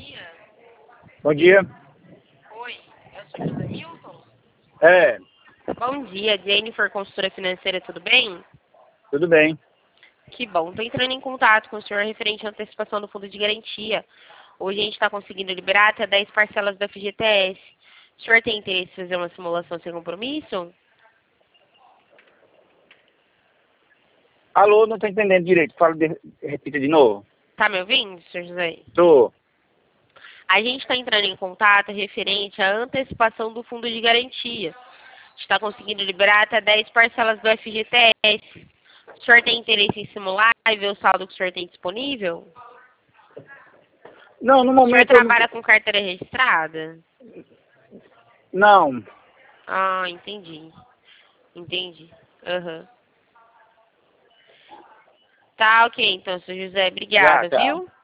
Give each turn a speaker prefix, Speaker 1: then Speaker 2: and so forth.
Speaker 1: dia.
Speaker 2: Bom dia.
Speaker 1: Oi, é o senhor José Milton?
Speaker 2: É,
Speaker 1: Bom dia, Jennifer, consultora financeira, tudo bem?
Speaker 2: tudo bem.
Speaker 1: Que bom, estou entrando em contato com o senhor referente à antecipação do fundo de garantia. Hoje a gente está conseguindo liberar até 10 parcelas do FGTS. O senhor tem interesse em fazer uma simulação sem compromisso?
Speaker 2: Alô, não tô entendendo direito. Repita de novo.
Speaker 1: Tá me ouvindo, senhor José?
Speaker 2: Tô.
Speaker 1: A gente está entrando em contato referente à antecipação do fundo de garantia. A gente está conseguindo liberar até 10 parcelas do FGTS. O senhor tem interesse em simular e ver o saldo que o senhor tem disponível?
Speaker 2: Não, no
Speaker 1: O senhor
Speaker 2: momento
Speaker 1: trabalha com carteira registrada?
Speaker 2: não.
Speaker 1: Ah, entendi. Entendi. Aham. Tá, ok, então, senhor José.
Speaker 2: Já,
Speaker 1: Obrigada,
Speaker 2: tá.
Speaker 1: viu?